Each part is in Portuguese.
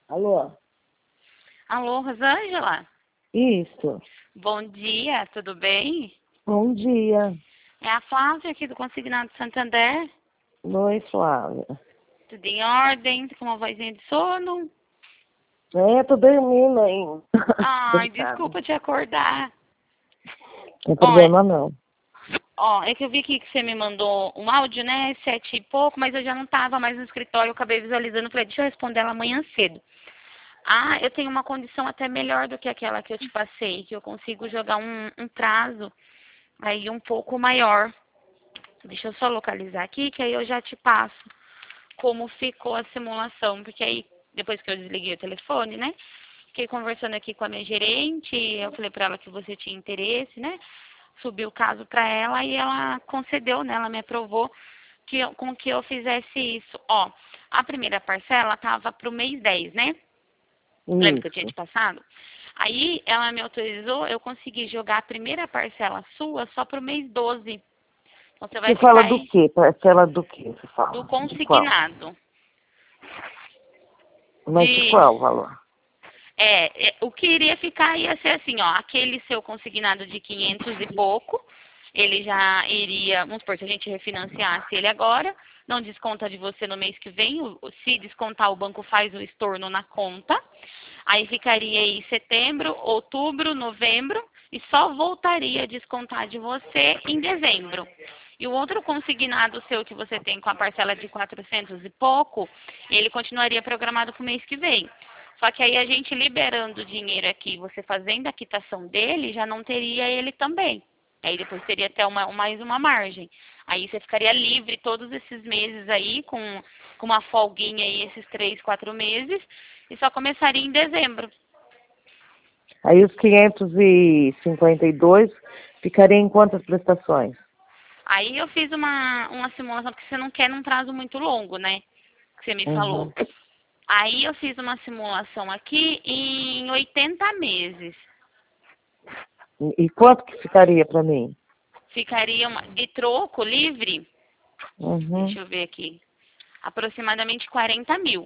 Alô? Alô, Rosângela? Isso. Bom dia, tudo bem? Bom dia. É a Flávia aqui do Consignado Santander. Oi, Flávia. Tudo em ordem? Com uma vozinha de sono? Tô dormindo ainda. Ai, desculpa te acordar. Não tem Ó, problema não. é que eu vi aqui que você me mandou um áudio, né? 7 e pouco, mas eu já não estava mais no escritório, eu acabei visualizando. Falei, deixa eu responder ela amanhã cedo. Ah, eu tenho uma condição até melhor do que aquela que eu te passei, que eu consigo jogar um prazo aí um pouco maior. Deixa eu só localizar aqui, que aí eu já te passo como ficou a simulação, porque aí, depois que eu desliguei o telefone, né, fiquei conversando aqui com a minha gerente, eu falei para ela que você tinha interesse, né, subi o caso para ela e ela concedeu, né, ela me aprovou com que eu fizesse isso. Ó, a primeira parcela tava pro mês 10, né? Lembra que eu tinha Isso. te passado? Aí ela me autorizou, eu consegui jogar a primeira parcela sua só pro mês 12. Então você vai Você fala ficar do aí quê? Parcela do quê? Você do fala? De qual? consignado. Mas de De qual valor? o que iria ficar ia ser assim, ó, aquele seu consignado de 500 e pouco, ele já iria, vamos supor, se a gente refinanciasse ele agora, não desconta de você no mês que vem, se descontar o banco faz o estorno na conta, aí ficaria aí setembro, outubro, novembro, e só voltaria a descontar de você em dezembro. E o outro consignado seu que você tem com a parcela de 400 e pouco, ele continuaria programado para o mês que vem. Só que aí a gente liberando o dinheiro aqui, você fazendo a quitação dele, já não teria ele também. Aí depois teria até mais uma margem. Aí você ficaria livre todos esses meses aí, com uma folguinha aí, esses 3, 4 meses, e só começaria em dezembro. Aí os 552 ficaria em quantas prestações? Aí eu fiz uma simulação, porque você não quer num prazo muito longo, né? Que você me falou. Uhum. Aí eu fiz uma simulação aqui em 80 meses. E quanto que ficaria para mim? Ficaria de troco livre, Uhum. deixa eu ver aqui, aproximadamente 40 mil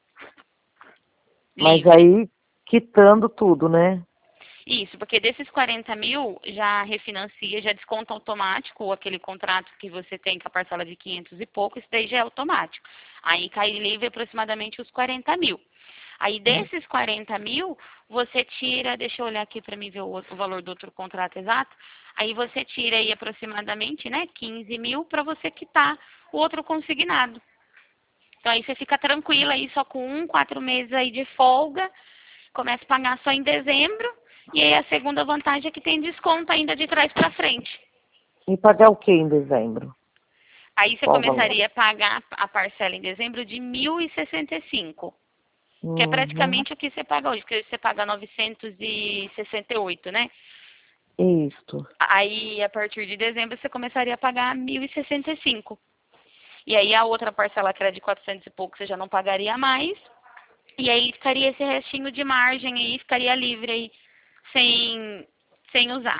Mas livre. aí, quitando tudo, né? Isso, porque desses 40 mil já refinancia, já desconta automático aquele contrato que você tem com a parcela de 500 e pouco, isso daí já é automático. Aí cai livre aproximadamente os 40 mil. Aí desses 40 mil, você tira, deixa eu olhar aqui para mim ver o valor do outro contrato exato, aí você tira aí aproximadamente, né, 15 mil para você quitar o outro consignado. Então aí você fica tranquila aí só com 4 meses aí de folga, começa a pagar só em dezembro, e aí a segunda vantagem é que tem desconto ainda de trás para frente. E pagar o que em dezembro? Aí você Qual o valor? começaria a pagar a parcela em dezembro de 1.065, que é Uhum. praticamente o que você paga hoje, porque hoje você paga 968, né? Isso. Aí a partir de dezembro você começaria a pagar 1.065. E aí a outra parcela que era de 400 e pouco você já não pagaria mais. E aí ficaria esse restinho de margem aí, ficaria livre aí, sem usar.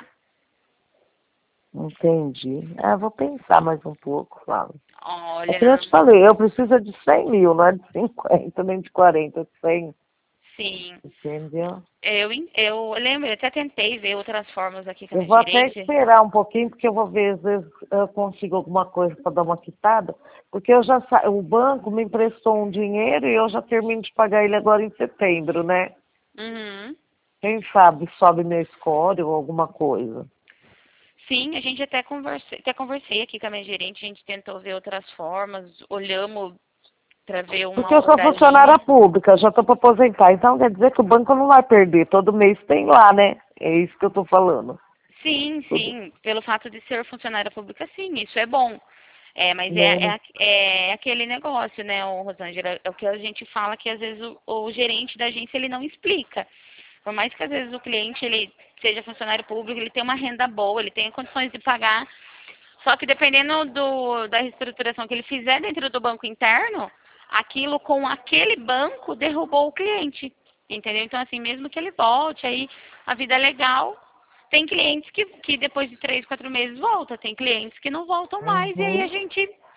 Entendi. Vou pensar mais um pouco, Flávio. É que eu Olha, te falei, eu preciso de 100 mil, não é de 50 nem de 40, de 100. sim. Entendeu? Eu lembro, eu até tentei ver outras formas aqui com a Eu minha vou até gerente. esperar um pouquinho, porque eu vou ver, às vezes eu consigo alguma coisa para dar uma quitada, porque o banco me emprestou um dinheiro e eu já termino de pagar ele agora em setembro, né? Uhum. Quem sabe sobe meu score ou alguma coisa. Sim, a gente até conversei aqui com a minha gerente, a gente tentou ver outras formas, olhamos para ver uma Porque eu sou outra funcionária linha. pública, já estou para aposentar, então quer dizer que o banco não vai perder, todo mês tem lá, né? É isso que eu estou falando. Sim, Tudo, sim, pelo fato de ser funcionária pública, sim, isso é bom. Mas né? é aquele negócio, né, Rosângela? É o que a gente fala que às vezes o gerente da agência ele não explica. Por mais que às vezes o cliente ele seja funcionário público, ele tem uma renda boa, ele tem condições de pagar. Só que dependendo da reestruturação que ele fizer dentro do banco interno, aquilo com aquele banco derrubou o cliente. Entendeu? Então, assim, mesmo que ele volte, aí a vida é legal. Tem clientes que depois de 3, 4 meses volta, tem clientes que não voltam mais, e aí a Uhum. gente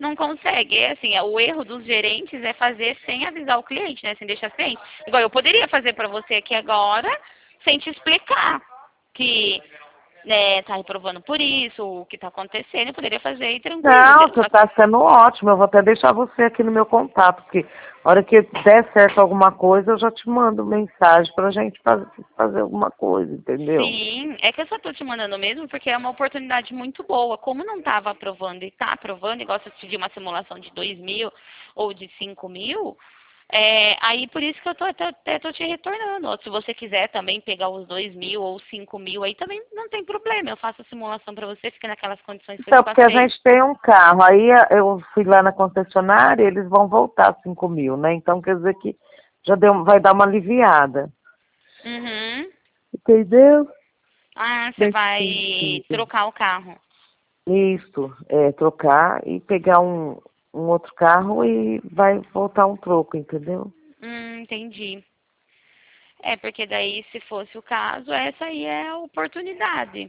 não consegue. É assim, o erro dos gerentes é fazer sem avisar o cliente, né? Sem deixar o cliente. Igual eu poderia fazer para você aqui agora, sem te explicar que tá reprovando por isso, o que tá acontecendo, eu poderia fazer aí tranquilo. Não, você tá sendo ótimo. Eu vou até deixar você aqui no meu contato, porque a hora que der certo alguma coisa, eu já te mando mensagem pra gente fazer alguma coisa, entendeu? Sim, é que eu só tô te mandando mesmo porque é uma oportunidade muito boa. Como não estava aprovando e está aprovando, igual se eu pedir uma simulação de 2.000 ou de 5.000, aí por isso que eu até tô te retornando. Ou se você quiser também pegar os 2.000 ou 5.000, aí também não tem problema. Eu faço a simulação para você, fica naquelas condições que eu Então, te porque a passei. gente tem um carro, aí eu fui lá na concessionária, eles vão voltar 5.000, né? Então quer dizer que vai dar uma aliviada. Uhum. Entendeu? Ah, você Nesse vai sentido. trocar o carro. Isso, trocar e pegar um outro carro e vai voltar um troco, entendeu? Entendi. É, porque daí, se fosse o caso, essa aí é a oportunidade.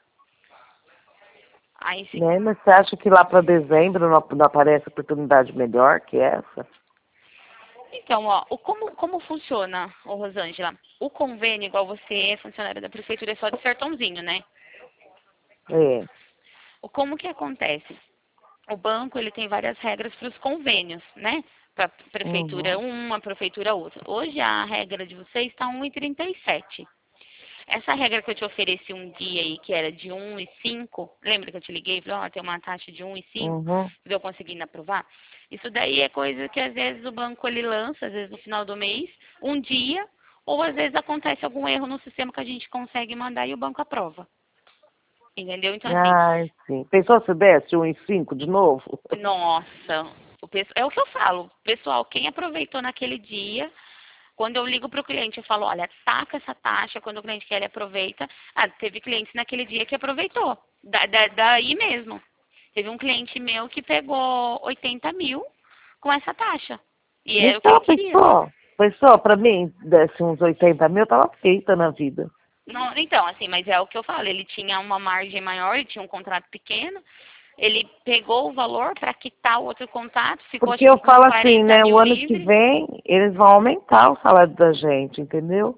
Aí, se Né? Mas você acha que lá para dezembro não aparece oportunidade melhor que essa? Então, ó, como funciona, ô Rosângela? O convênio, igual você é funcionária da prefeitura, é só de Sertãozinho, né? É. Como que acontece? O banco, ele tem várias regras para os convênios, né? Para prefeitura Uhum. uma, prefeitura outra. Hoje, a regra de vocês está 1,37. Essa regra que eu te ofereci um dia aí, que era de 1,5, lembra que eu te liguei e falei, ó, tem uma taxa de 1,5, Uhum. eu conseguindo aprovar? Isso daí é coisa que às vezes o banco ele lança, às vezes no final do mês, um dia, ou às vezes acontece algum erro no sistema que a gente consegue mandar e o banco aprova. Entendeu? Então, assim, Ai, sim. Pensou se desse 1,5 de novo? nossa, é o que eu falo, pessoal, quem aproveitou naquele dia, quando eu ligo para o cliente, eu falo, olha, saca essa taxa, quando o cliente quer, ele aproveita. Ah, teve clientes naquele dia que aproveitou, daí mesmo. Teve um cliente meu que pegou 80.000 com essa taxa. E era o que ele Então, queria. pensou, para mim, desse uns 80.000, tava feita na vida. Não, então, assim, mas é o que eu falo, ele tinha uma margem maior, ele tinha um contrato pequeno, ele pegou o valor para quitar o outro contrato, ficou Porque acho que eu com uns falo assim, 40 né? O mil ano que livre. vem, eles vão aumentar o salário da gente, entendeu?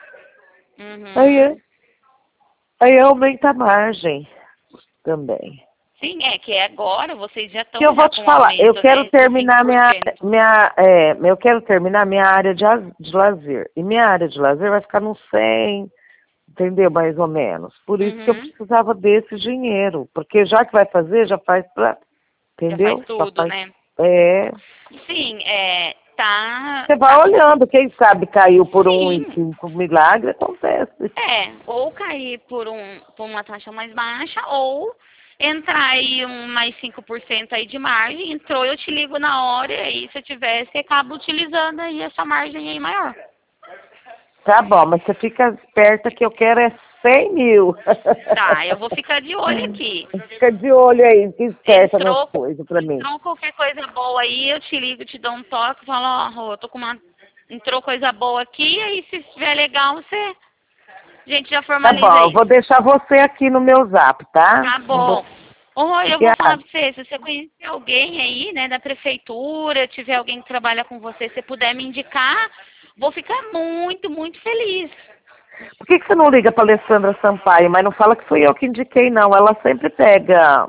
Aí, Uhum. aí aumenta a margem também. Sim, é que agora vocês já Que estão eu vou já te com um falar, eu aumento, quero né, de terminar 5%. eu quero terminar minha área de lazer. E minha área de lazer vai ficar no 100, entendeu? Mais ou menos. Por isso que eu Uhum. precisava desse dinheiro. Porque já que vai fazer, já faz pra, Já faz entendeu? Já tudo, faz, né? é. Sim, tá, Você vai tá com... olhando, quem sabe caiu por Sim, 1,5, milagre acontece. ou cair por uma taxa mais baixa, ou entrar aí mais 5% aí de margem, entrou, eu te ligo na hora, e aí se eu tiver, você acaba utilizando aí essa margem aí maior. Tá bom, mas você fica esperta que eu quero é 100.000. Tá, eu vou ficar de olho aqui. Fica de olho aí, que esperta nas Entrou, coisas pra mim. entrou qualquer coisa boa aí, eu te ligo, te dou um toque, falo, ó, Rô, eu tô com uma... Entrou coisa boa aqui, aí se estiver legal, a gente já Tá formaliza bom, eu isso. vou deixar você aqui no meu zap, tá? Tá bom. Ô, Rô, eu vou falar Obrigada. pra você, se você conhecer alguém aí, né, da prefeitura, tiver alguém que trabalha com você, se puder me indicar, vou ficar muito, muito feliz. Por que você não liga pra Alessandra Sampaio? Mas não fala que fui eu que indiquei, não. Ela sempre pega.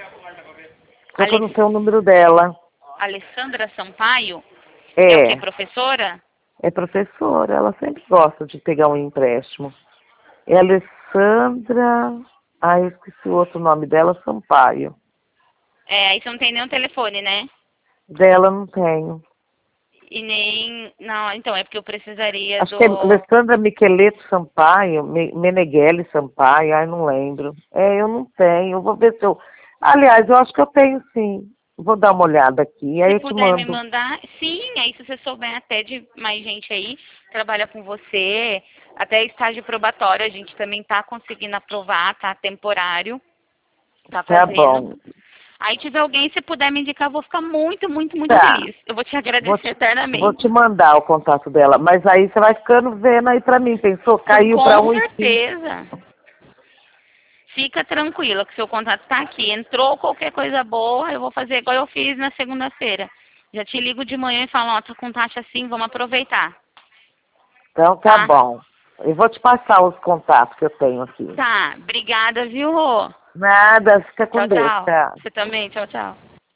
Só que eu não Aless- tenho o número dela. Alessandra Sampaio, é o que, É, professora? é professora. Ela sempre gosta de pegar um empréstimo. É Alessandra. Ah, eu esqueci o outro nome dela, Sampaio. É, aí você não tem nenhum telefone, né? Dela não tenho. E nem. Não, então é porque eu precisaria Acho que é do. Alessandra Micheleto Sampaio, Meneghelli Sampaio, ai, não lembro. É, eu não tenho. Eu vou ver se eu. Aliás, eu acho que eu tenho sim. Vou dar uma olhada aqui, aí Se eu te puder me mando. mandar, sim, aí se você souber até de mais gente aí, trabalha com você, até estágio probatório, a gente também tá conseguindo aprovar, tá temporário, tá Tá fazendo. bom. Aí tiver alguém, se puder me indicar, eu vou ficar muito, muito, muito Tá. feliz. Eu vou te Vou agradecer te, vou eternamente. te mandar o contato dela. Mas aí você vai ficando vendo aí pra mim. Pensou? Caiu pra Com 1,5. certeza. fica tranquila que seu contrato está aqui. Entrou qualquer coisa boa, eu vou fazer igual eu fiz na segunda-feira. Já te ligo de manhã e falo, ó, tá com taxa assim, vamos aproveitar. Então tá bom. Eu vou te passar os contatos que eu tenho aqui. Tá, obrigada, viu, Rô? Nada, fica com Tchau, Deus. tchau. Tchau. Você também, tchau, tchau.